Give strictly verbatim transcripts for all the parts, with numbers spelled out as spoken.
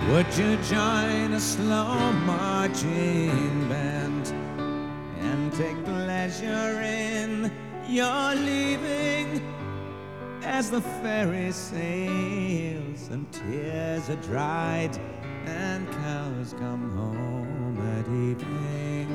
Would you join a slow marching band and take pleasure in your leaving as the ferry sails and tears are dried and cows come home at evening?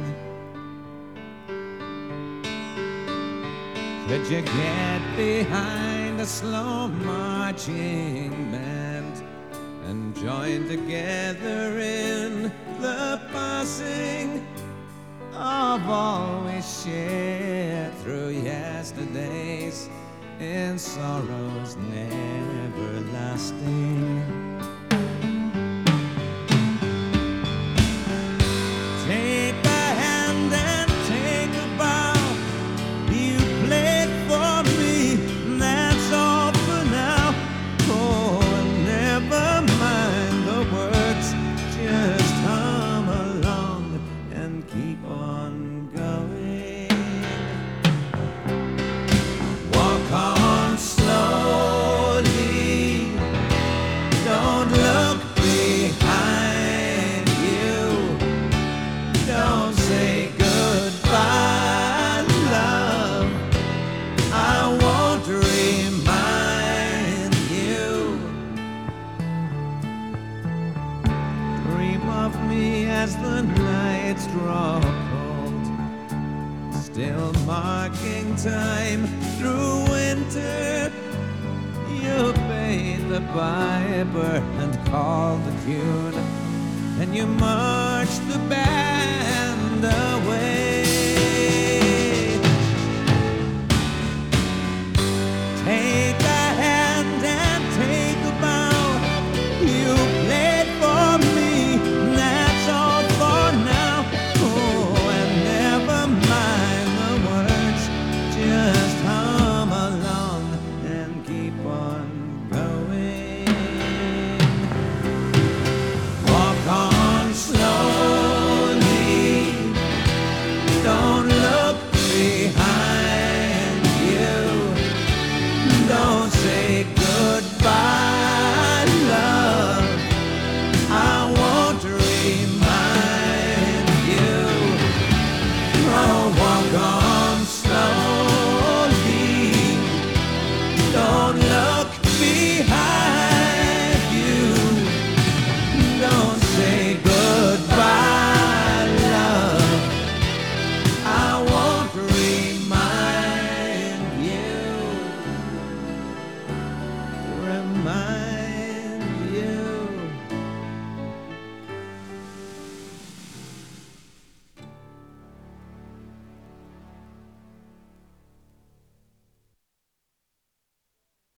Could you get behind a slow marching band and join together in the passing of all we shared through yesterdays in sorrows never lasting? Take a hand and take a bow. You played for me, that's all for now. Oh, and never mind the words, just hum along and keep on going. Walk on slowly, don't look behind you. Don't say goodbye, love, I won't remind you. Dream of me as the nights draw cold, still marking time through winter. You paid the piper and called the tune, and you marched the band away.